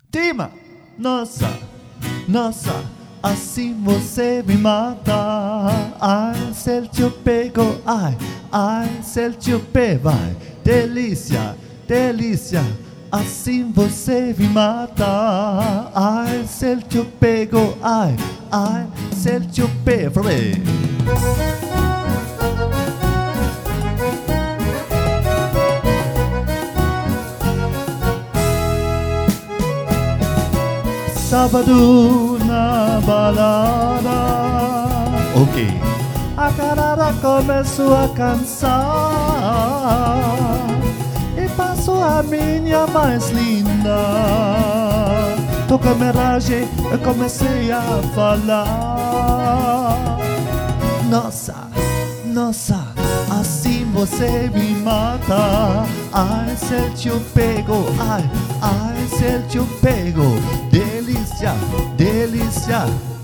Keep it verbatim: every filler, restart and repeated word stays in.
Dima! Nossa, nossa, assim você me mata. Ai, se eu te pego, ai, ai, se eu te pego, vai. Delícia, delícia, assim você me mata. Ai, se eu te pego, ai, ai, se eu te pego, vai. Sábado na balada, ok. A galera começou a cansar e passou a minha mais linda. Toca miragem, eu comecei a falar. Nossa, nossa, assim você me mata. Ai, se eu te pego, ai, ai, se eu te pego. Delícia, delícia,